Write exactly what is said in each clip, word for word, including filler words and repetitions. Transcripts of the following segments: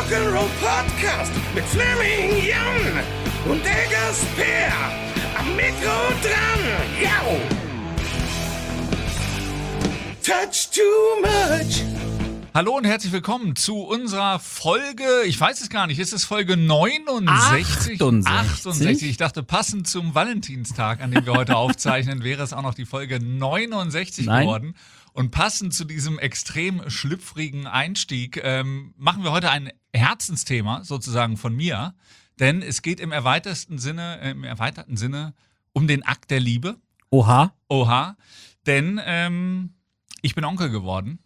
Rock'n'Roll Podcast mit Fleming Jan und Eggers Per am Mikro dran. Yo! Touch too much. Hallo und herzlich willkommen zu unserer Folge, ich weiß es gar nicht, ist es Folge neunundsechzig? achtundsechzig. achtundsechzig. Ich dachte, passend zum Valentinstag, an dem wir heute aufzeichnen, wäre es auch noch die Folge neunundsechzig Nein. geworden. Und passend zu diesem extrem schlüpfrigen Einstieg ähm, machen wir heute ein Herzensthema sozusagen von mir. Denn es geht im erweiterten Sinne, äh, im erweiterten Sinne um den Akt der Liebe. Oha. Oha. Denn ähm, ich bin Onkel geworden.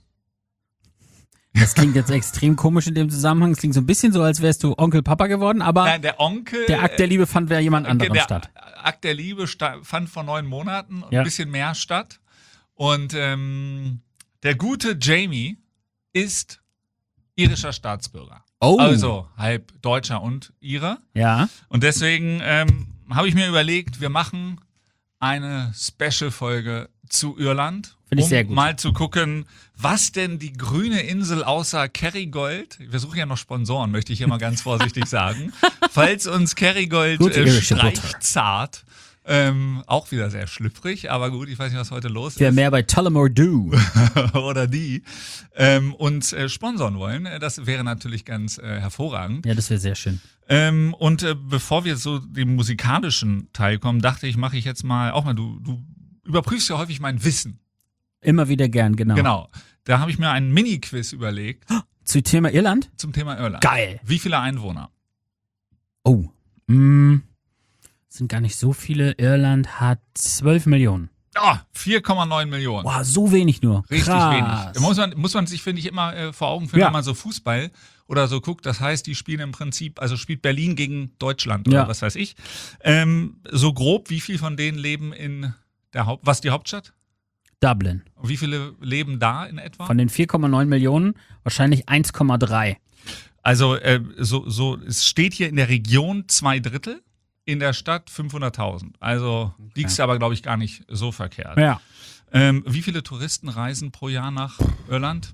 Das klingt jetzt extrem komisch in dem Zusammenhang. Es klingt so ein bisschen so, als wärst du Onkel Papa geworden, aber Nein, der Onkel. der Akt der Liebe fand bei jemand anderem der statt. Akt der Liebe sta- fand vor neun Monaten Ja. ein bisschen mehr statt. Und ähm, der gute Jamie ist irischer Staatsbürger. Oh. Also halb Deutscher und Ire. Ja. Und deswegen ähm, habe ich mir überlegt, wir machen eine Special-Folge zu Irland. Finde ich um sehr gut. mal zu gucken, was denn die grüne Insel außer Kerrygold, wir suchen ja noch Sponsoren, möchte ich hier mal ganz vorsichtig sagen, falls uns Kerrygold Gute äh, irische Butter. streicht zart, ähm, auch wieder sehr schlüpfrig, aber gut, ich weiß nicht, was heute los Wer ist. mehr bei Tullamore Do. Oder die, ähm, uns äh, sponsoren wollen, äh, das wäre natürlich ganz äh, hervorragend. Ja, das wäre sehr schön. Ähm, und äh, bevor wir zu dem musikalischen Teil kommen, dachte ich, mache ich jetzt mal, auch mal, du, du überprüfst ja häufig mein Wissen. Immer wieder gern, genau. Genau. Da habe ich mir einen Mini-Quiz überlegt Zu Thema Irland? zum Thema Irland. Geil. Wie viele Einwohner? Oh. Mm, sind gar nicht so viele. Irland hat zwölf Millionen. Oh, vier Komma neun Millionen. Boah, so wenig nur. Richtig Krass. wenig. Da muss man, muss man sich, finde ich, immer äh, vor Augen führen, Ja. wenn man so Fußball oder so guckt. Das heißt, die spielen im Prinzip, also spielt Berlin gegen Deutschland oder Ja. was weiß ich. Ähm, so grob, wie viel von denen leben in der Haupt... Was ist die Hauptstadt? Dublin. Wie viele leben da in etwa? Von den vier Komma neun Millionen wahrscheinlich eins Komma drei. Also äh, so, so, es steht hier in der Region zwei Drittel, in der Stadt fünfhunderttausend. Also liegst du aber, glaube ich, gar nicht so verkehrt. Ja. Ähm, wie viele Touristen reisen pro Jahr nach Irland?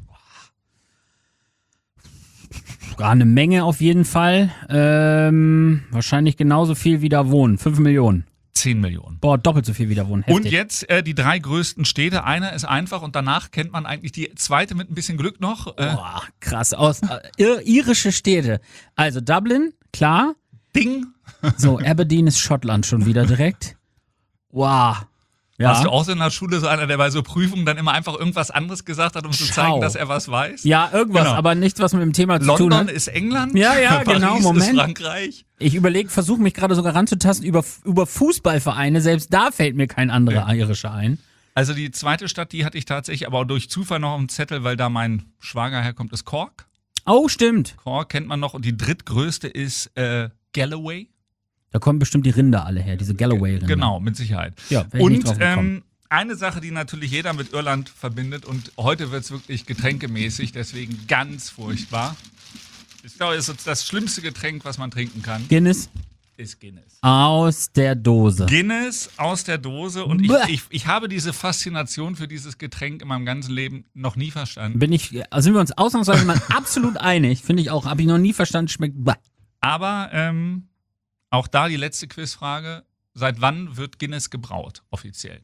Gar eine Menge auf jeden Fall. Ähm, wahrscheinlich genauso viel wie da wohnen. fünf Millionen. zehn Millionen. Boah, doppelt so viel wie da wohnen. Heftig. Und jetzt äh, die drei größten Städte. Einer ist einfach und danach kennt man eigentlich die zweite mit ein bisschen Glück noch. Äh, Boah, krass. Aus, äh, ir irische Städte. Also Dublin, klar. Ding. So, Aberdeen ist Schottland schon wieder direkt. Wow. Ja. Warst du auch so in der Schule so einer, der bei so Prüfungen dann immer einfach irgendwas anderes gesagt hat, um zu Schau. zeigen, dass er was weiß? Ja, irgendwas, Genau. aber nichts, was mit dem Thema zu tun London hat. ist England. Ja, ja, Paris genau, ist Moment. Frankreich. Ich überlege, versuche mich gerade sogar ranzutasten über, über Fußballvereine. Selbst da fällt mir kein anderer irischer ein. Also die zweite Stadt, die hatte ich tatsächlich aber auch durch Zufall noch im Zettel, weil da mein Schwager herkommt, ist Cork. Oh, stimmt. Cork kennt man noch. Und die drittgrößte ist äh, Galloway. Da kommen bestimmt die Rinder alle her, diese Galloway-Rinder. Genau, mit Sicherheit. Ja, wär ich nicht und drauf gekommen. ähm, eine Sache, die natürlich jeder mit Irland verbindet, und heute wird es wirklich getränkemäßig, deswegen ganz furchtbar. Ich glaube, es ist das schlimmste Getränk, was man trinken kann, Guinness ist Guinness. aus der Dose. Guinness aus der Dose, und ich, Bäh. ich, ich habe diese Faszination für dieses Getränk in meinem ganzen Leben noch nie verstanden. Bin ich, also sind wir uns ausnahmsweise mal absolut einig. Finde ich auch. Habe ich noch nie verstanden. Schmeckt. Bah. Aber ähm, auch da die letzte Quizfrage. Seit wann wird Guinness gebraut, offiziell?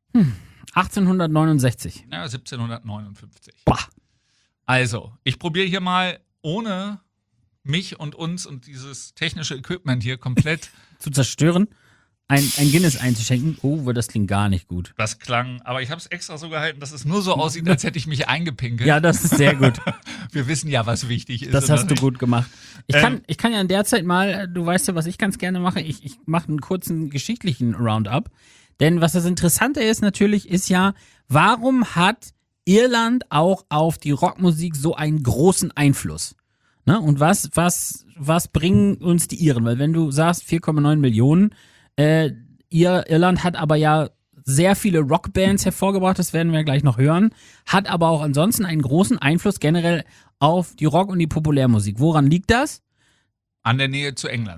achtzehnhundertneunundsechzig. Ja, siebzehnhundertneunundfünfzig. Boah. Also, ich probiere hier mal ohne mich und uns und dieses technische Equipment hier komplett. Zu zerstören. Ein, ein Guinness einzuschenken. Oh, das klingt gar nicht gut. Das klang, aber ich habe es extra so gehalten, dass es nur so aussieht, als hätte ich mich eingepinkelt. Ja, das ist sehr gut. Wir wissen ja, was wichtig ist. Das oder hast du nicht? gut gemacht. Ich Ähm, kann, ich kann ja in der Zeit mal, du weißt ja, was ich ganz gerne mache, ich, ich mache einen kurzen geschichtlichen Roundup. Denn was das Interessante ist natürlich, ist ja, warum hat Irland auch auf die Rockmusik so einen großen Einfluss? Ne? Und was, was, was bringen uns die Iren? Weil wenn du sagst vier Komma neun Millionen, äh, ihr, Irland hat aber ja sehr viele Rockbands hervorgebracht, das werden wir gleich noch hören, hat aber auch ansonsten einen großen Einfluss generell auf die Rock- und die Populärmusik. Woran liegt das? An der Nähe zu England.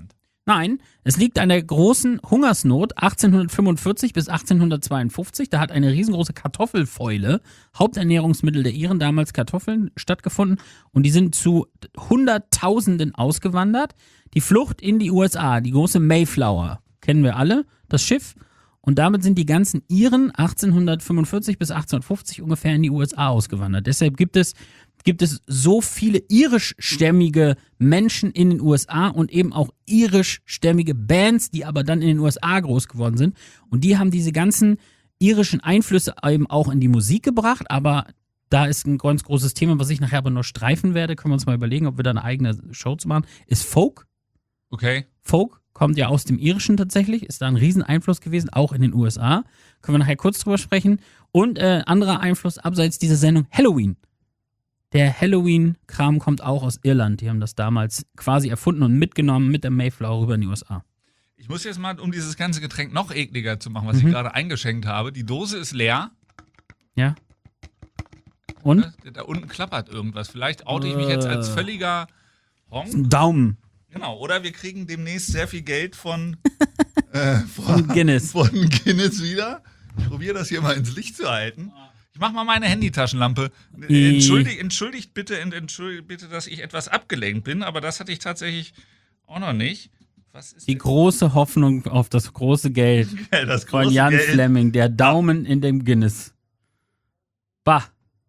Nein, es liegt an der großen Hungersnot achtzehnhundertfünfundvierzig bis achtzehnhundertzweiundfünfzig. Da hat eine riesengroße Kartoffelfäule, Haupternährungsmittel der Iren, damals Kartoffeln, stattgefunden. Und die sind zu Hunderttausenden ausgewandert. Die Flucht in die U S A, die große Mayflower, kennen wir alle, das Schiff. Und damit sind die ganzen Iren achtzehnhundertfünfundvierzig bis achtzehnhundertfünfzig ungefähr in die U S A ausgewandert. Deshalb gibt es gibt es so viele irischstämmige Menschen in den U S A und eben auch irischstämmige Bands, die aber dann in den U S A groß geworden sind. Und die haben diese ganzen irischen Einflüsse eben auch in die Musik gebracht, aber da ist ein ganz großes Thema, was ich nachher aber noch streifen werde, können wir uns mal überlegen, ob wir da eine eigene Show zu machen, ist Folk. Okay. Folk kommt ja aus dem Irischen tatsächlich, ist da ein Rieseneinfluss gewesen, auch in den U S A. Können wir nachher kurz drüber sprechen. Und äh, anderer Einfluss abseits dieser Sendung, Halloween. Der Halloween-Kram kommt auch aus Irland. Die haben das damals quasi erfunden und mitgenommen mit der Mayflower rüber in die U S A. Ich muss jetzt mal, um dieses ganze Getränk noch ekliger zu machen, was Mhm. ich gerade eingeschenkt habe, die Dose ist leer. Ja. Und? Da, da unten klappert irgendwas. Vielleicht oute ich mich jetzt als völliger Honk. Ein Daumen Genau, oder wir kriegen demnächst sehr viel Geld von, äh, von Guinness. von Guinness wieder. Ich probiere das hier mal ins Licht zu halten. Ich mach mal meine Handytaschenlampe. I- Entschuldigt, entschuldigt bitte, ent- entschuldigt bitte, dass ich etwas abgelenkt bin, aber das hatte ich tatsächlich auch noch nicht. Was ist Die denn- große Hoffnung auf das große Geld das von große Jan Geld? Fleming. Der Daumen in dem Guinness. Bah.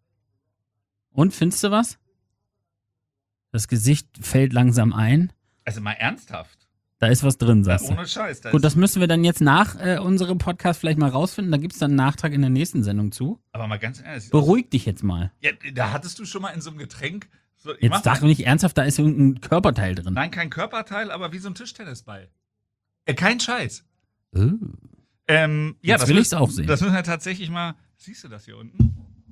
Und, findest du was? Das Gesicht fällt langsam ein. Also mal ernsthaft. Da ist was drin, sagst du. Ohne Scheiß. Da Gut, ist, das müssen wir dann jetzt nach äh, unserem Podcast vielleicht mal rausfinden. Da gibt es dann einen Nachtrag in der nächsten Sendung zu. aber mal ganz ehrlich. Beruhig dich jetzt mal. Ja, da hattest du schon mal in so einem Getränk. So, ich mach Jetzt sag doch nicht ernsthaft, da ist irgendein Körperteil drin. Nein, kein Körperteil, aber wie so ein Tischtennisball. Äh, kein Scheiß. Oh. Ähm, ja, Jetzt das will mü- ich's auch sehen. Das müssen wir tatsächlich mal. Siehst du das hier unten?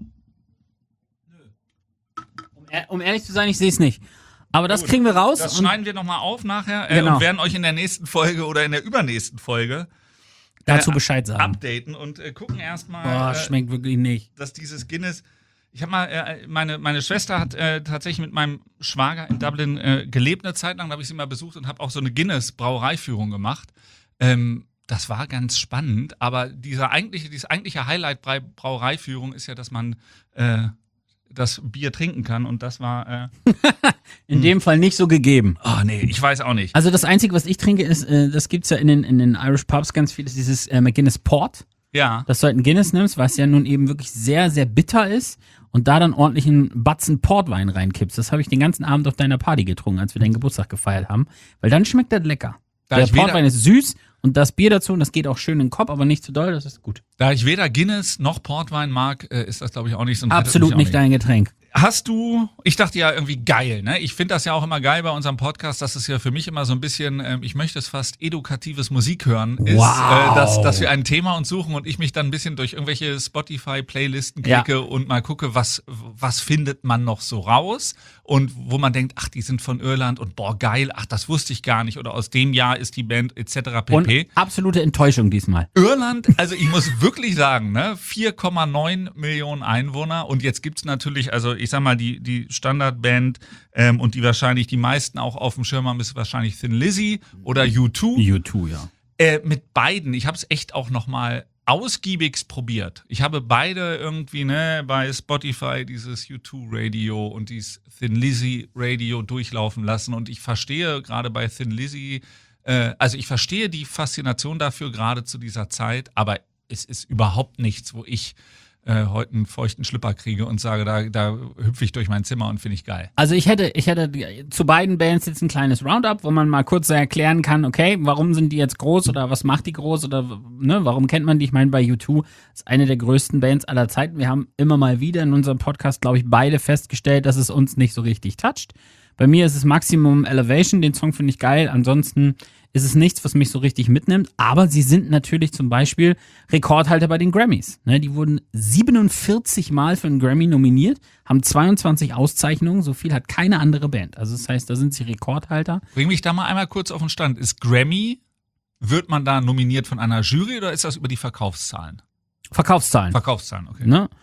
Um, ehr- um ehrlich zu sein, ich sehe es nicht. Aber das Gut, kriegen wir raus. Das und schneiden wir nochmal auf nachher äh, Genau. und werden euch in der nächsten Folge oder in der übernächsten Folge dazu äh, Bescheid sagen. updaten und äh, gucken Boah, erstmal, äh, schmeckt wirklich nicht. dass dieses Guinness. Ich habe mal, äh, meine, meine Schwester hat äh, tatsächlich mit meinem Schwager in Dublin äh, gelebt eine Zeit lang, da habe ich sie mal besucht und habe auch so eine Guinness-Brauereiführung gemacht. Ähm, das war ganz spannend, aber dieser eigentliche, dieses eigentliche Highlight bei Brauereiführung ist ja, dass man äh, das Bier trinken kann und das war, äh, In dem Fall nicht so gegeben. oh nee, ich weiß auch nicht. Also das Einzige, was ich trinke, ist, äh, das gibt's ja in den, in den Irish Pubs ganz viel, ist dieses äh, McGuinness Port. Ja. Dass du halt ein Guinness nimmst, was ja nun eben wirklich sehr, sehr bitter ist und da dann ordentlich einen Batzen Portwein reinkippst. Das habe ich den ganzen Abend auf deiner Party getrunken, als wir deinen Geburtstag gefeiert haben. Weil dann schmeckt das lecker. Da Der ich weder- Portwein ist süß und das Bier dazu, und das geht auch schön in den Kopf, aber nicht zu doll, das ist gut. Da ich weder Guinness noch Portwein mag, äh, ist das, glaube ich, auch nicht so ein Absolut mich auch nicht dein Getränk. Hast du, ich dachte ja irgendwie geil, ne? Ich finde das ja auch immer geil bei unserem Podcast, dass es ja für mich immer so ein bisschen, ähm, ich möchte es fast edukatives Musik hören, ist, Wow. äh, dass, dass wir ein Thema uns suchen und ich mich dann ein bisschen durch irgendwelche Spotify-Playlisten klicke Ja. und mal gucke, was, was findet man noch so raus und wo man denkt, ach, die sind von Irland und boah, geil, ach, das wusste ich gar nicht oder aus dem Jahr ist die Band et cetera Und pp. absolute Enttäuschung diesmal. Irland, also ich muss wirklich sagen, ne, vier Komma neun Millionen Einwohner und jetzt gibt's natürlich, also ich sag mal, die, die Standardband ähm, und die wahrscheinlich die meisten auch auf dem Schirm haben, ist wahrscheinlich Thin Lizzy oder U zwei. U zwei, ja. Äh, mit beiden, ich habe es echt auch nochmal ausgiebigst probiert. Ich habe beide irgendwie, ne, bei Spotify dieses U zwei Radio und dieses Thin Lizzy Radio durchlaufen lassen und ich verstehe gerade bei Thin Lizzy, äh, also ich verstehe die Faszination dafür gerade zu dieser Zeit, aber es ist überhaupt nichts, wo ich äh, heute einen feuchten Schlipper kriege und sage, da, da hüpfe ich durch mein Zimmer und finde ich geil. Also ich hätte, ich hätte zu beiden Bands jetzt ein kleines Roundup, wo man mal kurz erklären kann, okay, warum sind die jetzt groß oder was macht die groß oder ne, warum kennt man die? Ich meine, bei U zwei ist eine der größten Bands aller Zeiten. Wir haben immer mal wieder in unserem Podcast, glaube ich, beide festgestellt, dass es uns nicht so richtig toucht. Bei mir ist es Maximum Elevation, den Song finde ich geil. Ansonsten ist es nichts, was mich so richtig mitnimmt. Aber sie sind natürlich zum Beispiel Rekordhalter bei den Grammys. Ne, die wurden siebenundvierzig Mal für einen Grammy nominiert, haben zweiundzwanzig Auszeichnungen. So viel hat keine andere Band. Also das heißt, da sind sie Rekordhalter. Bring mich da mal einmal kurz auf den Stand. Ist Grammy, wird man da nominiert von einer Jury oder ist das über die Verkaufszahlen? Verkaufszahlen. Verkaufszahlen, okay. Ne?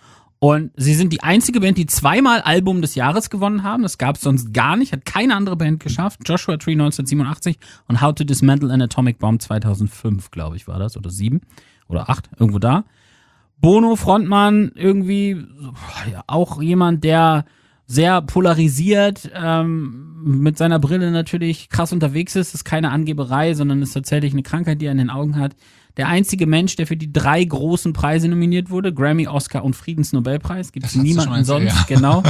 Und sie sind die einzige Band, die zweimal Album des Jahres gewonnen haben. Das gab es sonst gar nicht, hat keine andere Band geschafft. Joshua Tree neunzehnhundertsiebenundachtzig und How to Dismantle an Atomic Bomb zweitausendfünf, glaube ich, war das. Oder sieben oder acht, irgendwo da. Bono, Frontmann, irgendwie ja, auch jemand, der sehr polarisiert, ähm, mit seiner Brille natürlich krass unterwegs ist. Das ist keine Angeberei, sondern ist tatsächlich eine Krankheit, die er in den Augen hat. Der einzige Mensch, der für die drei großen Preise nominiert wurde, Grammy, Oscar und Friedensnobelpreis, gibt es niemanden sonst, ja. Genau.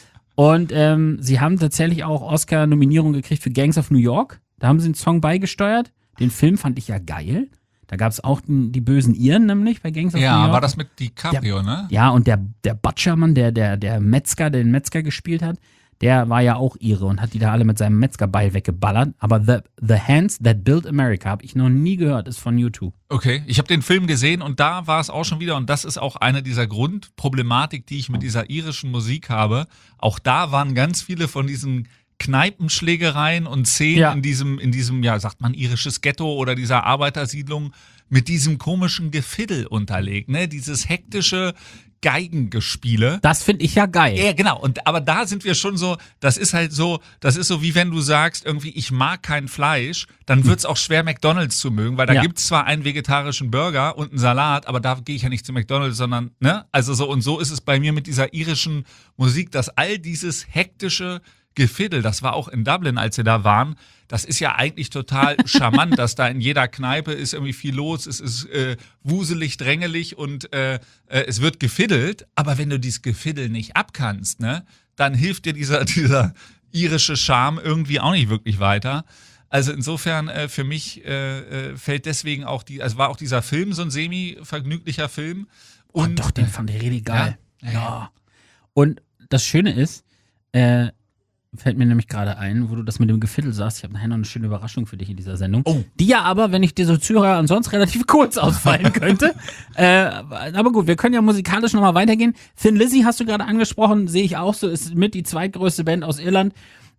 Und ähm, sie haben tatsächlich auch Oscar-Nominierung gekriegt für Gangs of New York. Da haben sie einen Song beigesteuert. Den Film fand ich ja geil. Da gab es auch die, die bösen Iren nämlich bei Gangs of ja, New York. Ja, war das mit DiCaprio, der, ne? Ja, und der, der Butchermann, der, der, der Metzger, der den Metzger gespielt hat, der war ja auch Ire und hat die da alle mit seinem Metzgerbeil weggeballert. Aber The, The Hands That Built America habe ich noch nie gehört, ist von YouTube. Okay, ich habe den Film gesehen und da war es auch schon wieder, und das ist auch eine dieser Grundproblematik, die ich mit dieser irischen Musik habe. Auch da waren ganz viele von diesen Kneipenschlägereien und Szenen Ja. in diesem, in diesem, ja, sagt man, irisches Ghetto oder dieser Arbeitersiedlung mit diesem komischen Gefiddel unterlegt, ne? Dieses hektische Geigengespiele. Das finde ich ja geil. Ja, genau. Und aber da sind wir schon so, das ist halt so, das ist so wie wenn du sagst, irgendwie, ich mag kein Fleisch, dann wird's auch schwer, McDonalds zu mögen, weil da Ja. gibt's zwar einen vegetarischen Burger und einen Salat, aber da gehe ich ja nicht zu McDonalds, sondern, ne? Also so, und so ist es bei mir mit dieser irischen Musik, dass all dieses hektische Gefiddel, das war auch in Dublin, als wir da waren, das ist ja eigentlich total charmant, dass da in jeder Kneipe ist irgendwie viel los, es ist äh, wuselig, drängelig und äh, äh, es wird gefiddelt, aber wenn du dieses Gefiddel nicht abkannst, ne, dann hilft dir dieser, dieser irische Charme irgendwie auch nicht wirklich weiter. Also insofern äh, für mich äh, äh, fällt deswegen auch die, also war auch dieser Film so ein semi-vergnüglicher Film. Und Und oh, doch, den fand ich richtig geil. Ja. Ja. Und das Schöne ist, äh, fällt mir nämlich gerade ein, wo du das mit dem Gefiddel sagst. Ich habe nachher noch eine schöne Überraschung für dich in dieser Sendung. Oh. Die ja aber, wenn ich dir so zuhöre, ansonsten relativ kurz ausfallen könnte. äh, aber gut, wir können ja musikalisch nochmal weitergehen. Thin Lizzy hast du gerade angesprochen, sehe ich auch so, ist mit die zweitgrößte Band aus Irland.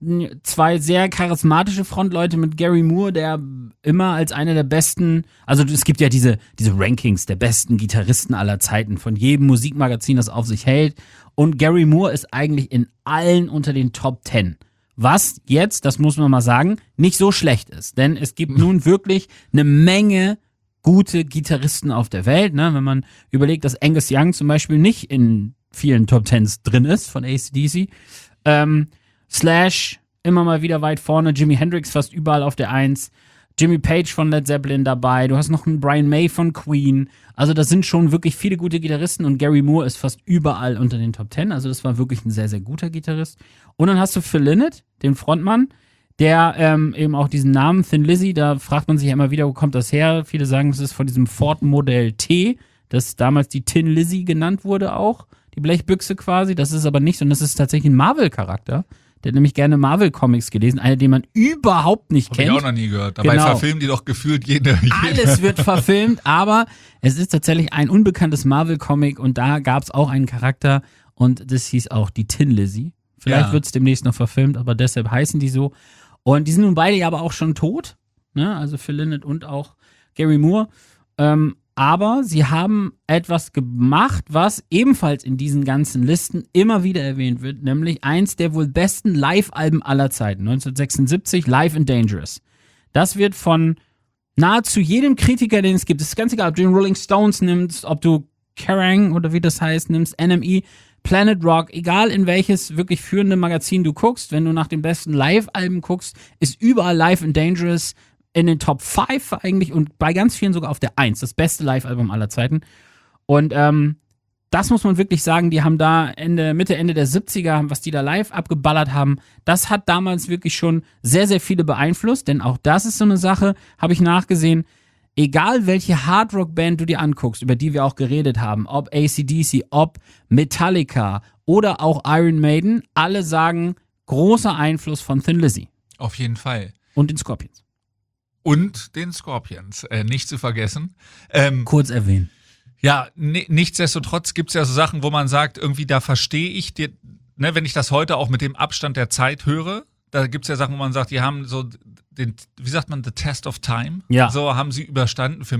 Zwei sehr charismatische Frontleute mit Gary Moore, der immer als einer der besten, also es gibt ja diese, diese Rankings der besten Gitarristen aller Zeiten von jedem Musikmagazin, das auf sich hält. Und Gary Moore ist eigentlich in allen unter den Top Ten. Was jetzt, das muss man mal sagen, nicht so schlecht ist. Denn es gibt nun wirklich eine Menge gute Gitarristen auf der Welt. Ne? Wenn man überlegt, dass Angus Young zum Beispiel nicht in vielen Top Tens drin ist von A C D C. Ähm, Slash immer mal wieder weit vorne. Jimi Hendrix fast überall auf der Eins. Jimmy Page von Led Zeppelin dabei. Du hast noch einen Brian May von Queen. Also das sind schon wirklich viele gute Gitarristen und Gary Moore ist fast überall unter den Top Ten. Also das war wirklich ein sehr, sehr guter Gitarrist. Und dann hast du Phil Lynott, den Frontmann, der ähm, eben auch diesen Namen Thin Lizzy, da fragt man sich ja immer wieder, wo kommt das her? Viele sagen, es ist von diesem Ford Modell T, das damals die Tin Lizzy genannt wurde auch. Die Blechbüchse quasi. Das ist aber nicht so. Und das ist tatsächlich ein Marvel-Charakter. Der hat nämlich gerne Marvel-Comics gelesen, einer, den man überhaupt nicht Hab kennt. ich auch noch nie gehört. Dabei Genau. verfilmen die doch gefühlt jede, jede. Alles wird verfilmt, aber es ist tatsächlich ein unbekanntes Marvel-Comic und da gab es auch einen Charakter und das hieß auch die Tin Lizzy. Vielleicht Ja. wird es demnächst noch verfilmt, aber deshalb heißen die so. Und die sind nun beide ja aber auch schon tot, ne? Also Phil Lynott und auch Gary Moore. Ähm, aber sie haben etwas gemacht, was ebenfalls in diesen ganzen Listen immer wieder erwähnt wird, nämlich eins der wohl besten Live-Alben aller Zeiten, neunzehnhundertsechsundsiebzig, Live and Dangerous. Das wird von nahezu jedem Kritiker, den es gibt, es ist ganz egal, ob du den Rolling Stones nimmst, ob du Kerrang oder wie das heißt nimmst, N M E, Planet Rock, egal in welches wirklich führende Magazin du guckst, wenn du nach den besten Live-Alben guckst, ist überall Live and Dangerous in den Top fünf eigentlich und bei ganz vielen sogar auf der eins, das beste Live-Album aller Zeiten. Und ähm, das muss man wirklich sagen, die haben da Ende, Mitte, Ende der siebziger, was die da live abgeballert haben, das hat damals wirklich schon sehr, sehr viele beeinflusst, denn auch das ist so eine Sache, habe ich nachgesehen, egal welche Hardrock-Band du dir anguckst, über die wir auch geredet haben, ob A C D C, ob Metallica oder auch Iron Maiden, alle sagen, großer Einfluss von Thin Lizzy Auf jeden Fall. und den Scorpions. Und den Scorpions, äh, nicht zu vergessen. Ähm, Kurz erwähnen. Ja, ni- nichtsdestotrotz gibt's ja so Sachen, wo man sagt, irgendwie da verstehe ich dir, ne, wenn ich das heute auch mit dem Abstand der Zeit höre, da gibt's ja Sachen, wo man sagt, die haben so den, wie sagt man, the test of time. Ja. So haben sie überstanden. Für mich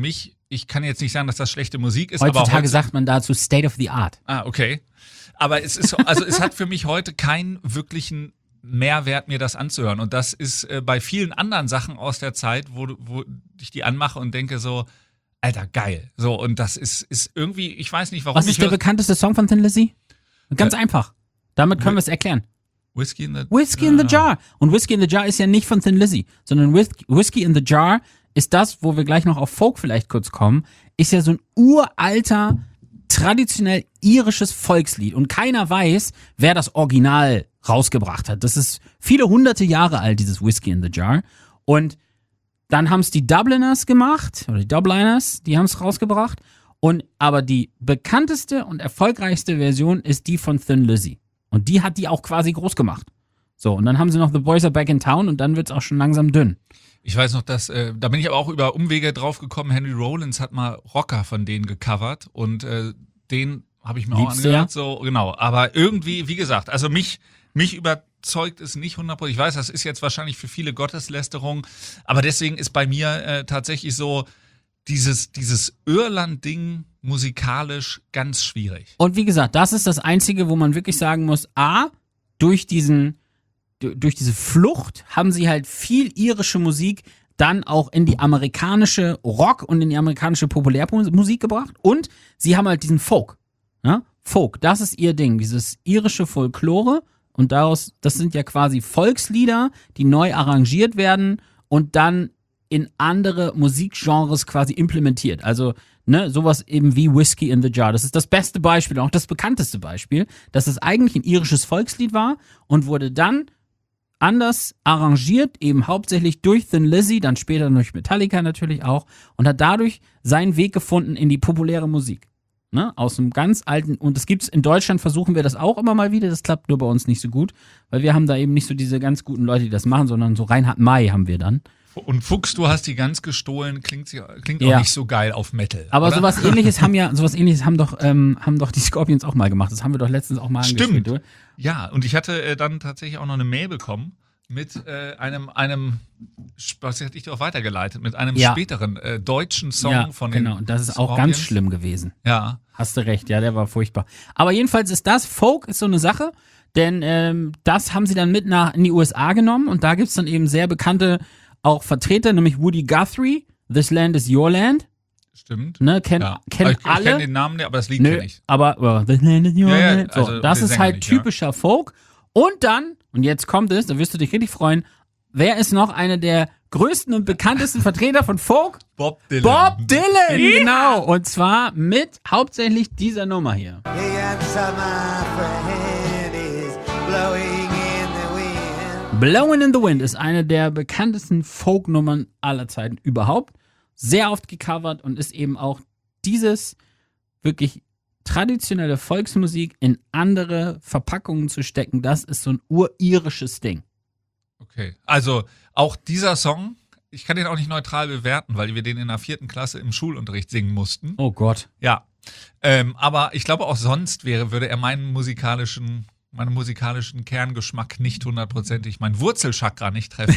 ich kann jetzt nicht sagen, dass das schlechte Musik ist. aber Heutzutage heute, sagt man dazu State of the Art. Ah, okay. Aber es ist, also es hat für mich heute keinen wirklichen Mehrwert, mir das anzuhören. Und das ist äh, bei vielen anderen Sachen aus der Zeit, wo, wo ich die anmache und denke so, Alter, geil. So, und das ist, ist irgendwie, ich weiß nicht, warum. Was ist ich der höre- bekannteste Song von Thin Lizzy? Ganz Äh, einfach. Damit können wir es erklären. Whiskey in the Whiskey in the Jar. Und Whiskey in the Jar ist ja nicht von Thin Lizzy, sondern Whis- Whiskey in the Jar ist das, wo wir gleich noch auf Folk vielleicht kurz kommen, ist ja so ein uralter, traditionell irisches Volkslied. Und keiner weiß, wer das Original rausgebracht hat. Das ist viele hunderte Jahre alt, dieses Whiskey in the Jar. Und dann haben es die Dubliners gemacht, oder die Dubliners, die haben es rausgebracht. Und aber die bekannteste und erfolgreichste Version ist die von Thin Lizzy. Und die hat die auch quasi groß gemacht. So, und dann haben sie noch The Boys Are Back in Town und dann wird's auch schon langsam dünn. Ich weiß noch, dass, äh, da bin ich aber auch über Umwege drauf gekommen, Henry Rollins hat mal Rocker von denen gecovert und äh, den habe ich mir Liebst auch du ja? angehört, so, genau. Aber irgendwie, wie gesagt, also mich, mich überzeugt es nicht hundertprozentig. Ich weiß, das ist jetzt wahrscheinlich für viele Gotteslästerung, aber deswegen ist bei mir äh, tatsächlich so dieses, dieses Irland-Ding musikalisch ganz schwierig. Und wie gesagt, das ist das Einzige, wo man wirklich sagen muss, A, durch diesen, du- durch diese Flucht haben sie halt viel irische Musik dann auch in die amerikanische Rock und in die amerikanische Populärmusik gebracht und sie haben halt diesen Folk. Ja? Folk, das ist ihr Ding, dieses irische Folklore und daraus, das sind ja quasi Volkslieder, die neu arrangiert werden und dann in andere Musikgenres quasi implementiert. Also, ne, sowas eben wie Whiskey in the Jar. Das ist das beste Beispiel, auch das bekannteste Beispiel, dass es eigentlich ein irisches Volkslied war und wurde dann anders arrangiert, eben hauptsächlich durch Thin Lizzy, dann später durch Metallica natürlich auch und hat dadurch seinen Weg gefunden in die populäre Musik. Ne, aus einem ganz alten, und das gibt's in Deutschland, versuchen wir das auch immer mal wieder, das klappt nur bei uns nicht so gut, weil wir haben da eben nicht so diese ganz guten Leute, die das machen, sondern so Reinhard May haben wir dann. Und Fuchs, du hast die ganz gestohlen, klingt, sie- klingt Ja. auch nicht so geil auf Metal. Aber oder? sowas ähnliches haben ja, sowas ähnliches haben doch, ähm, haben doch die Scorpions auch mal gemacht. Das haben wir doch letztens auch mal Stimmt. angespielt, oder? Ja, und ich hatte äh, dann tatsächlich auch noch eine Mail bekommen mit äh, einem, einem, was hätte ich dir auch weitergeleitet, mit einem Ja. späteren äh, deutschen Song Ja, von genau. den Und das ist auch ganz Scorpions. schlimm gewesen. Ja, Hast du recht, ja, der war furchtbar. Aber jedenfalls ist das, Folk ist so eine Sache, denn ähm, das haben sie dann mit nach in die U S A genommen und da gibt's dann eben sehr bekannte auch Vertreter, nämlich Woody Guthrie, This Land is Your Land, stimmt. ne, kennt, Ja. kennen ich ich alle. kenne den Namen, nicht, aber das Lied Nö, kenne ich. aber uh, This Land is Your Ja, ja, Land. So, also das den ist Sänger halt nicht, ja. typischer Folk. Und dann, und jetzt kommt es, da wirst du dich richtig freuen, wer ist noch einer der größten und bekanntesten Vertreter von Folk? Bob Dylan. Bob Dylan, genau. Und zwar mit hauptsächlich dieser Nummer hier. Hey, outside my friend is blowing in the wind. Blowin' in the Wind ist eine der bekanntesten Folk-Nummern aller Zeiten überhaupt. Sehr oft gecovert und ist eben auch dieses wirklich traditionelle Volksmusik in andere Verpackungen zu stecken. Das ist so ein uririsches Ding. Okay, also auch dieser Song, ich kann den auch nicht neutral bewerten, weil wir den in der vierten Klasse im Schulunterricht singen mussten. Oh Gott. Ja, ähm, aber ich glaube auch sonst wäre, würde er meinen musikalischen, meinen musikalischen Kerngeschmack nicht hundertprozentig, mein Wurzelchakra nicht treffen.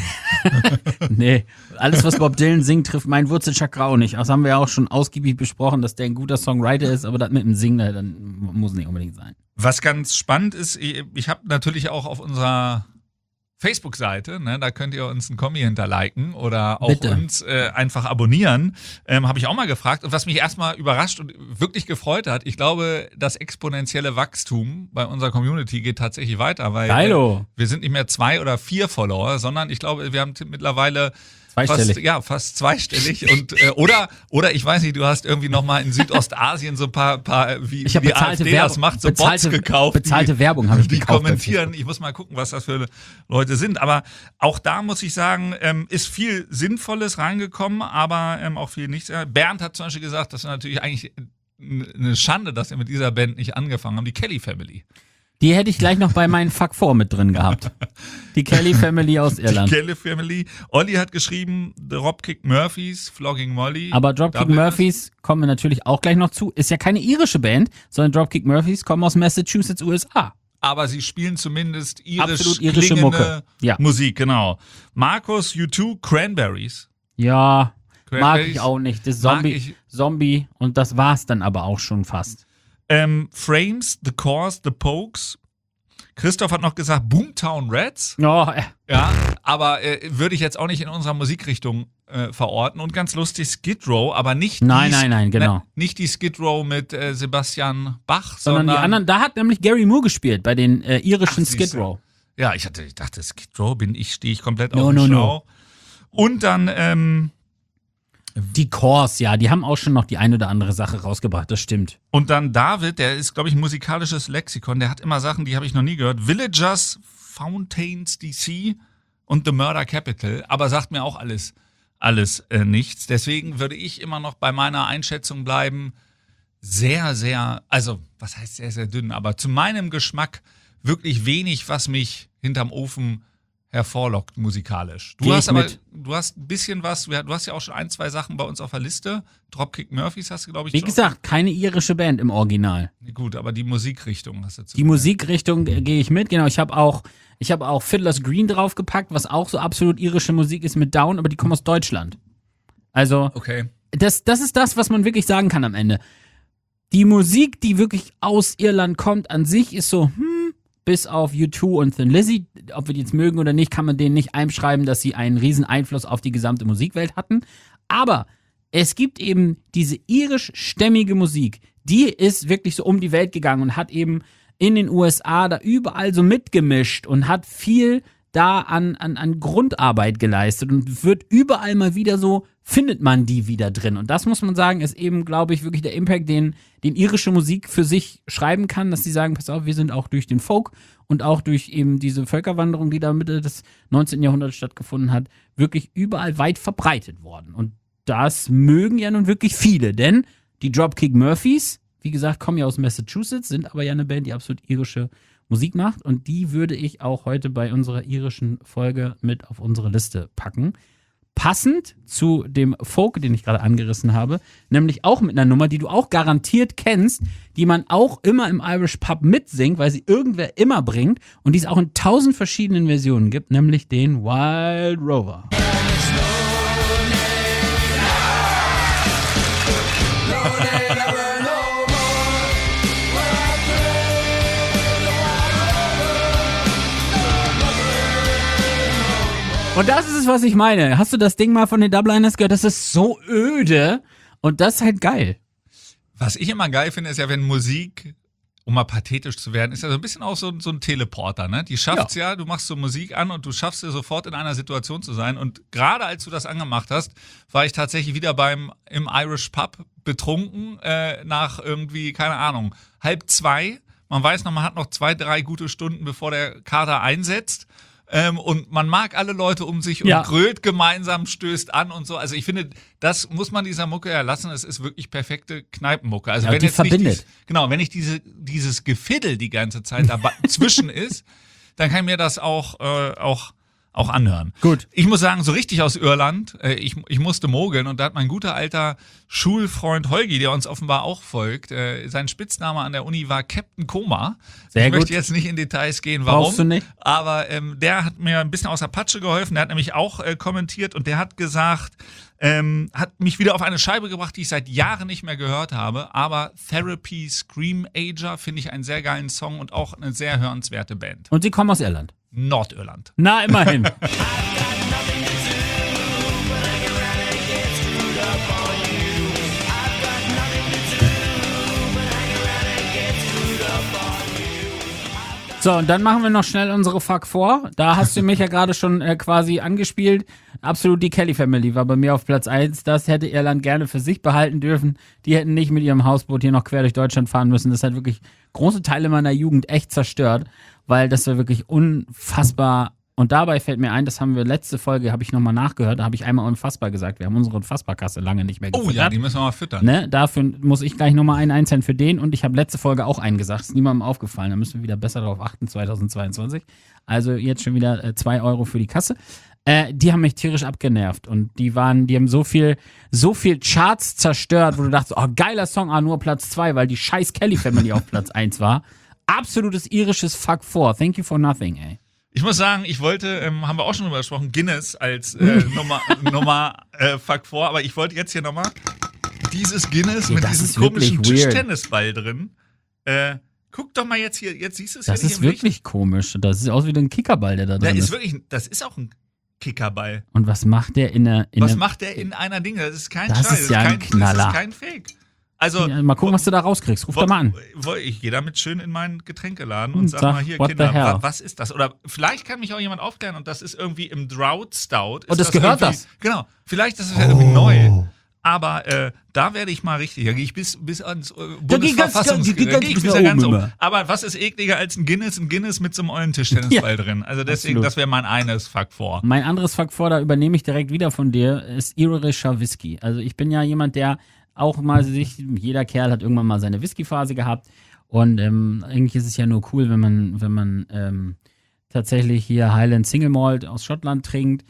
Nee, alles, was Bob Dylan singt, trifft mein Wurzelchakra auch nicht. Das haben wir ja auch schon ausgiebig besprochen, dass der ein guter Songwriter ist, aber das mit dem Singen, dann muss nicht unbedingt sein. Was ganz spannend ist, ich, ich habe natürlich auch auf unserer Facebook-Seite, ne, da könnt ihr uns einen Kommi hinterliken oder auch Bitte. uns äh, einfach abonnieren, ähm, habe ich auch mal gefragt. Und was mich erstmal überrascht und wirklich gefreut hat, ich glaube, das exponentielle Wachstum bei unserer Community geht tatsächlich weiter, weil Geilo. äh, wir sind nicht mehr zwei oder vier Follower, sondern ich glaube, wir haben t- mittlerweile Zweistellig. Fast, ja, fast zweistellig. Und, äh, oder, oder ich weiß nicht, du hast irgendwie nochmal in Südostasien so ein paar, paar wie, Ich wie habe die bezahlte AfD Werbung, das macht, so bezahlte, Bots gekauft. bezahlte die, Werbung habe ich Die gekauft. kommentieren. Ich muss mal gucken, was das für Leute sind. Aber auch da muss ich sagen, ähm, ist viel Sinnvolles reingekommen, aber ähm, auch viel nichts. Bernd hat zum Beispiel gesagt, das ist natürlich eigentlich eine Schande, dass wir mit dieser Band nicht angefangen haben. Die Kelly Family. Die hätte ich gleich noch bei meinen Fuck vier mit drin gehabt. Die Kelly Family aus Irland. Die Kelly Family. Olli hat geschrieben, Dropkick Murphys, Flogging Molly. Aber Dropkick Damit- Murphys kommen wir natürlich auch gleich noch zu. Ist ja keine irische Band, sondern Dropkick Murphys kommen aus Massachusetts, U S A. Aber sie spielen zumindest irisch Absolut irische klingende Mucke. Ja. Musik, genau. Markus, U zwei, Cranberries. Ja, Mag ich auch nicht. Das Mag Zombie, ich- Zombie und das war's dann aber auch schon fast. Ähm, Frames, The Course, The Pokes. Christoph hat noch gesagt Boomtown Rats. Oh, äh, Ja, aber äh, würde ich jetzt auch nicht in unserer Musikrichtung äh, verorten. Und ganz lustig Skid Row, aber nicht Nein, die, nein, nein, genau. Ne, nicht die Skid Row mit äh, Sebastian Bach, sondern sondern, die anderen, da hat nämlich Gary Moore gespielt, bei den äh, irischen Ach, siehste. Skid Row. Ja, ich, hatte, ich dachte, Skid Row bin ich, stehe ich komplett No, auf dem no, no. Schlauch. Und dann, ähm, Die Course, ja, die haben auch schon noch die ein oder andere Sache rausgebracht, das stimmt. und dann David, der ist, glaube ich, ein musikalisches Lexikon, der hat immer Sachen, die habe ich noch nie gehört. Villagers, Fountains D C und The Murder Capital, aber sagt mir auch alles, alles äh, nichts. Deswegen würde ich immer noch bei meiner Einschätzung bleiben, sehr, sehr, also was heißt sehr, sehr dünn, aber zu meinem Geschmack wirklich wenig, was mich hinterm Ofen hervorlockt musikalisch. Du Geh hast ich aber, mit. du hast ein bisschen was, du hast ja auch schon ein, zwei Sachen bei uns auf der Liste. Dropkick Murphys hast du, glaube ich, Wie schon. gesagt, keine irische Band im Original. Gut, aber die Musikrichtung hast du zu Die Musikrichtung äh, gehe ich mit, genau. Ich habe auch, ich habe auch Fiddler's Green draufgepackt, was auch so absolut irische Musik ist mit Down, aber die kommen aus Deutschland. Also, Okay. das, das ist das, was man wirklich sagen kann am Ende. Die Musik, die wirklich aus Irland kommt, an sich ist so, hm, bis auf U zwei und Thin Lizzy, ob wir die jetzt mögen oder nicht, kann man denen nicht einschreiben, dass sie einen riesen Einfluss auf die gesamte Musikwelt hatten. Aber es gibt eben diese irischstämmige Musik, die ist wirklich so um die Welt gegangen und hat eben in den U S A da überall so mitgemischt und hat viel da an, an, an Grundarbeit geleistet und wird überall mal wieder so, findet man die wieder drin. Und das muss man sagen, ist eben, glaube ich, wirklich der Impact, den, den irische Musik für sich schreiben kann, dass sie sagen, pass auf, wir sind auch durch den Folk und auch durch eben diese Völkerwanderung, die da Mitte des neunzehnten Jahrhunderts stattgefunden hat, wirklich überall weit verbreitet worden. Und das mögen ja nun wirklich viele, denn die Dropkick Murphys, wie gesagt, kommen ja aus Massachusetts, sind aber ja eine Band, die absolut irische Musik macht und die würde ich auch heute bei unserer irischen Folge mit auf unsere Liste packen. Passend zu dem Folk, den ich gerade angerissen habe, nämlich auch mit einer Nummer, die du auch garantiert kennst, die man auch immer im Irish Pub mitsingt, weil sie irgendwer immer bringt und die es auch in tausend verschiedenen Versionen gibt, nämlich den Wild Rover. Und das ist es, was ich meine. Hast du das Ding mal von den Dubliners gehört? Das ist so öde und das ist halt geil. Was ich immer geil finde, ist ja, wenn Musik, um mal pathetisch zu werden, ist ja so ein bisschen auch so, so ein Teleporter, ne? Die schafft's ja. ja, du machst so Musik an und du schaffst es sofort in einer Situation zu sein. Und gerade als du das angemacht hast, war ich tatsächlich wieder beim im Irish Pub betrunken, äh, nach irgendwie, keine Ahnung, halb zwei. Man weiß noch, man hat noch zwei, drei gute Stunden, bevor der Kater einsetzt. Ähm, und man mag alle Leute um sich und Ja. grölt gemeinsam, stößt an und so. Also ich finde, das muss man dieser Mucke ja lassen. Es ist wirklich perfekte Kneipenmucke. Also Ja, wenn die jetzt nicht verbindet. dies, genau, wenn nicht diese, dieses Gefiddel die ganze Zeit dazwischen ist, dann kann ich mir das auch, äh, auch, auch anhören. Gut. Ich muss sagen, so richtig aus Irland, äh, ich, ich musste mogeln und da hat mein guter alter Schulfreund Holgi, der uns offenbar auch folgt, äh, sein Spitzname an der Uni war Captain Koma. Sehr ich gut. möchte jetzt nicht in Details gehen, warum. Brauchst du nicht. Aber ähm, der hat mir ein bisschen aus der Patsche geholfen. Der hat nämlich auch äh, kommentiert und der hat gesagt, ähm, hat mich wieder auf eine Scheibe gebracht, die ich seit Jahren nicht mehr gehört habe. Aber Therapy Scream Ager finde ich einen sehr geilen Song und auch eine sehr hörenswerte Band. Und sie kommen aus Irland. Nordirland. Na, immerhin. So, und dann machen wir noch schnell unsere Fuck vor. Da hast du mich ja gerade schon äh, quasi angespielt. Absolut, die Kelly Family war bei mir auf Platz eins. Das hätte Irland gerne für sich behalten dürfen. Die hätten nicht mit ihrem Hausboot hier noch quer durch Deutschland fahren müssen. Das hat wirklich große Teile meiner Jugend echt zerstört, weil das war wirklich unfassbar. Und dabei fällt mir ein, das haben wir letzte Folge, habe ich nochmal nachgehört, da habe ich einmal unfassbar gesagt. Wir haben unsere Unfassbarkasse lange nicht mehr Oh gefüttert. ja, die müssen wir mal füttern. Ne, dafür muss ich gleich nochmal einen einzeln für den und ich habe letzte Folge auch einen gesagt, ist niemandem aufgefallen, da müssen wir wieder besser darauf achten, zweitausendzweiundzwanzig. Also jetzt schon wieder äh, zwei Euro für die Kasse. Äh, die haben mich tierisch abgenervt und die waren, die haben so viel, so viel Charts zerstört, wo du dachtest, oh geiler Song, ah nur Platz zwei, weil die scheiß Kelly Family auf Platz eins war. Absolutes irisches Fuck four. Thank you for nothing, ey. Ich muss sagen, ich wollte, ähm, haben wir auch schon drüber gesprochen, Guinness als äh, Nummer, Nummer äh, Fuck vor, aber ich wollte jetzt hier nochmal dieses Guinness Okay, mit das diesem ist wirklich komischen weird. Tischtennisball drin. Äh, guck doch mal jetzt hier, jetzt siehst du es ja Das nicht ist im Licht. wirklich komisch. Das sieht aus wie ein Kickerball, der da Der drin ist ist. wirklich, das ist auch ein Kickerball. Und was macht der in der... In Was der macht der in einer Ding? Das ist kein Das Scheiß. ist ja ein kein, Knaller. Das ist kein Fake. Also, Ja, mal gucken, was du da rauskriegst. Ruf wo, da mal an. wo, ich gehe damit schön in meinen Getränkeladen Hm, und sag, sag, mal hier, what the Kinder, hell? wa, was ist das? Oder vielleicht kann mich auch jemand aufklären und das ist irgendwie im Drought Stout. Ist Und das gehört irgendwie- das? Genau. Vielleicht ist es ja irgendwie neu. Aber äh, da werde ich mal richtig. Da gehe ich bis, bis ans äh, Bundesverfassungsgericht. geh ganz- Da geh ich bis bis nach da ganz oben um. immer. Aber was ist ekliger als ein Guinness? Ein Guinness mit so einem ollen Tischtennisball Ja, drin. Also deswegen, absolut. das wäre mein eines Fuck vor. Mein anderes Fuck vor, da übernehme ich direkt wieder von dir, ist irischer Whisky. Also ich bin ja jemand, der auch mal sich, jeder Kerl hat irgendwann mal seine Whisky-Phase gehabt. Und ähm, eigentlich ist es ja nur cool, wenn man, wenn man ähm, tatsächlich hier Highland Single Malt aus Schottland trinkt.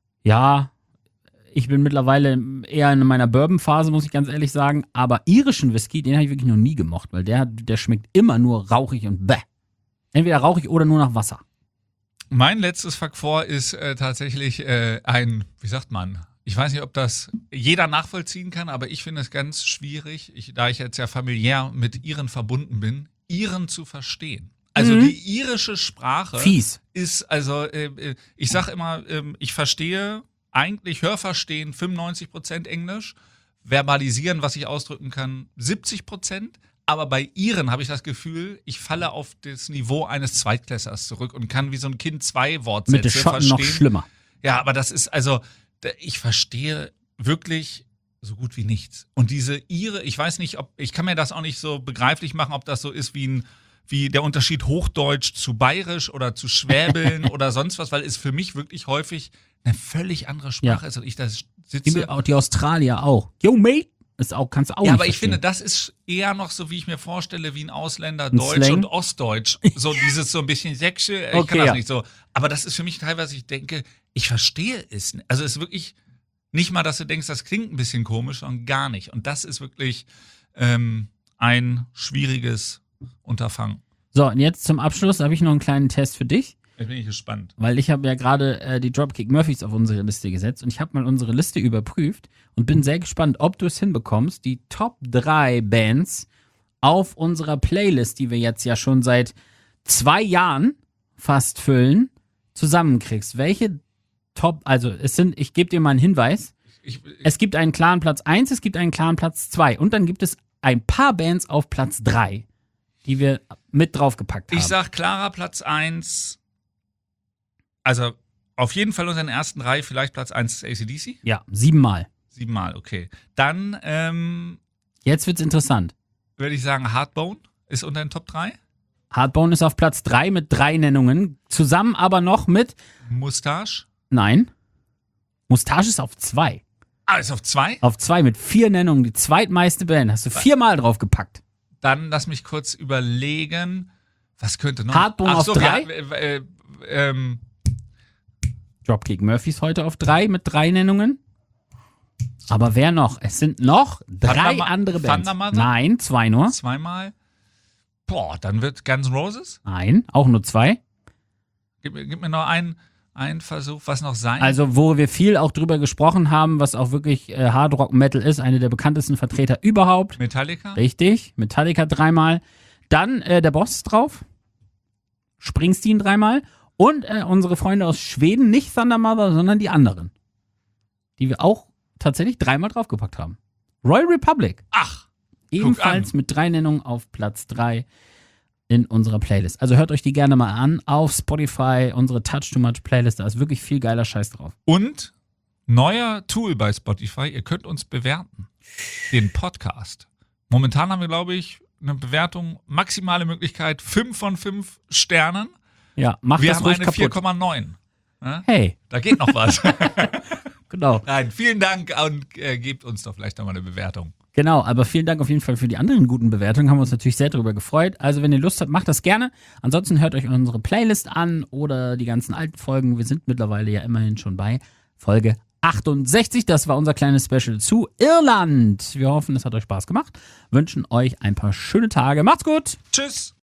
Ja, ich bin mittlerweile eher in meiner Bourbon-Phase, muss ich ganz ehrlich sagen. Aber irischen Whisky, den habe ich wirklich noch nie gemocht, weil der, hat, der schmeckt immer nur rauchig und bäh. Entweder rauchig oder nur nach Wasser. Mein letztes Fuck vor ist äh, tatsächlich äh, ein, wie sagt man, ich weiß nicht, ob das jeder nachvollziehen kann, aber ich finde es ganz schwierig, ich, da ich jetzt ja familiär mit Iren verbunden bin, Iren zu verstehen. Also Mhm. die irische Sprache Fies. ist, also äh, äh, ich sag immer, ähm, ich verstehe eigentlich, Hörverstehen fünfundneunzig Prozent Englisch, verbalisieren, was ich ausdrücken kann, siebzig Prozent. Aber bei Iren habe ich das Gefühl, ich falle auf das Niveau eines Zweitklässlers zurück und kann wie so ein Kind zwei Wortsätze Mit den Schotten verstehen. noch schlimmer. Ja, aber das ist, also, da- ich verstehe wirklich so gut wie nichts. Und diese Ire, ich weiß nicht, ob, ich kann mir das auch nicht so begreiflich machen, ob das so ist wie ein, wie der Unterschied Hochdeutsch zu Bayerisch oder zu Schwäbeln oder sonst was, weil es für mich wirklich häufig eine völlig andere Sprache Ja. ist und ich da Die, sitze. die Australier auch. Yo, mate. Ist auch, kannst du auch Ja, nicht aber ich verstehen. finde, das ist eher noch so, wie ich mir vorstelle, wie ein Ausländer, Ein Deutsch Slang? und Ostdeutsch. So dieses so ein bisschen Sächsische, ich Okay, kann das ja. nicht so. Aber das ist für mich teilweise, ich denke, ich verstehe es. nicht. Also es ist wirklich nicht mal, dass du denkst, das klingt ein bisschen komisch, sondern gar nicht. Und das ist wirklich ähm, ein schwieriges Unterfangen. So, und jetzt zum Abschluss habe ich noch einen kleinen Test für dich, Jetzt bin ich gespannt. weil ich habe ja gerade äh, die Dropkick Murphys auf unsere Liste gesetzt und ich habe mal unsere Liste überprüft und bin sehr gespannt, ob du es hinbekommst, die Top drei Bands auf unserer Playlist, die wir jetzt ja schon seit zwei Jahren fast füllen, zusammenkriegst. Welche Top, also es sind, ich gebe dir mal einen Hinweis, Ich, es gibt einen klaren Platz eins, es gibt einen klaren Platz zwei und dann gibt es ein paar Bands auf Platz drei, die wir mit draufgepackt haben. ich sag klarer Platz eins. Also auf jeden Fall unter den ersten drei, vielleicht Platz eins ist A C D C. Ja, siebenmal. Siebenmal, okay. Dann ähm, Jetzt wird's interessant. würde ich sagen, Hardbone ist unter den Top drei. Hardbone ist auf Platz drei mit drei Nennungen. Zusammen aber noch mit, Mustache. nein, Mustache ist auf zwei. Ah, ist auf zwei. Auf zwei mit vier Nennungen, die zweitmeiste Band. Hast du viermal draufgepackt. Dann lass mich kurz überlegen, was könnte noch? Hardbone Ach auf so, drei? Ja, äh, äh, ähm, Dropkick Murphys heute auf drei mit drei Nennungen. Aber wer noch? Es sind noch drei Thunder- andere Bands. Thunder Mother? Nein, zwei nur. zweimal. Boah, dann wird Guns N' Roses. Nein, auch nur zwei. Gib, mir- gib mir noch einen, einen Versuch, was noch sein. Also, wo wir viel auch drüber gesprochen haben, was auch wirklich äh, Hard Rock Metal ist, eine der bekanntesten Vertreter überhaupt. Metallica. Richtig, Metallica dreimal. Dann äh, der Boss ist drauf. Springsteen dreimal. Und äh, unsere Freunde aus Schweden, nicht Thunder Mother, sondern die anderen. Die wir auch tatsächlich dreimal draufgepackt haben. Royal Republic. Ach, Ebenfalls mit drei Nennungen auf Platz drei in unserer Playlist. Also hört euch die gerne mal an auf Spotify, unsere Touch Too Much Playlist. Da ist wirklich viel geiler Scheiß drauf. und neuer Tool bei Spotify. Ihr könnt uns bewerten. Den Podcast. Momentan haben wir, glaube ich, eine Bewertung, maximale Möglichkeit, fünf von fünf Sternen. Ja, macht Wir das haben ruhig eine kaputt. vier Komma neun. Ja? Hey, Da geht noch was. genau. Nein, vielen Dank und äh, gebt uns doch vielleicht nochmal eine Bewertung. Genau, aber vielen Dank auf jeden Fall für die anderen guten Bewertungen. Haben wir uns natürlich sehr darüber gefreut. Also, wenn ihr Lust habt, macht das gerne. Ansonsten hört euch unsere Playlist an oder die ganzen alten Folgen. Wir sind mittlerweile ja immerhin schon bei Folge achtundsechzig. Das war unser kleines Special zu Irland. Wir hoffen, es hat euch Spaß gemacht. Wünschen euch ein paar schöne Tage. Macht's gut! Tschüss!